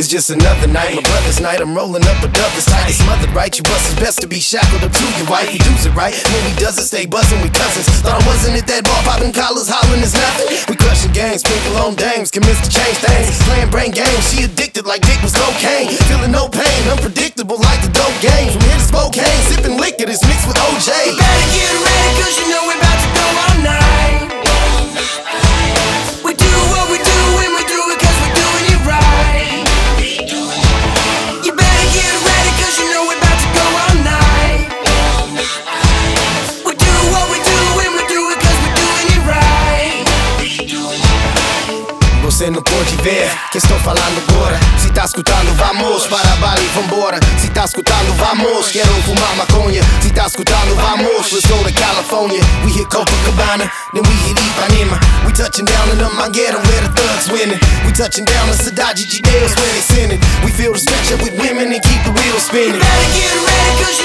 just another night, my brother's night. I'm rolling up a dub that's tight, it's smothered right. You bust, it's best to be shackled up to your wife. He does it right, and when he doesn't stay buzzing, we cousins. Thought I wasn't at that bar, popping collars, hollering is nothing. We crushing games, sprinkle on dames, convinced to change things. Playing brain games, she addicted like dick was cocaine. Feeling no pain, unpredictable like the dope game. From here to Spokane, sipping liquor that's mixed with OJ. You better get ready, cause you know we're about to go all night. We do what we do when we do it, cause we're doing it right. You better get ready, cause you know we're about to go all night. We do what we do when we do it, cause we're doing it right. Você não pode ver que estou falando agora. Se tá escutando, vamos para Bali, vambora. Se tá escutando, vamos. Quero fumar maconha. Se tá escutando, vamos. Let's go to California. We hit Copacabana, then we hit Ipanema. We touching down in the Manguera where the thugs winning. We touching down in Cidade de Deus where they sinning. We feel the stretch up with women and keep the wheels spinning. You better get ready, cause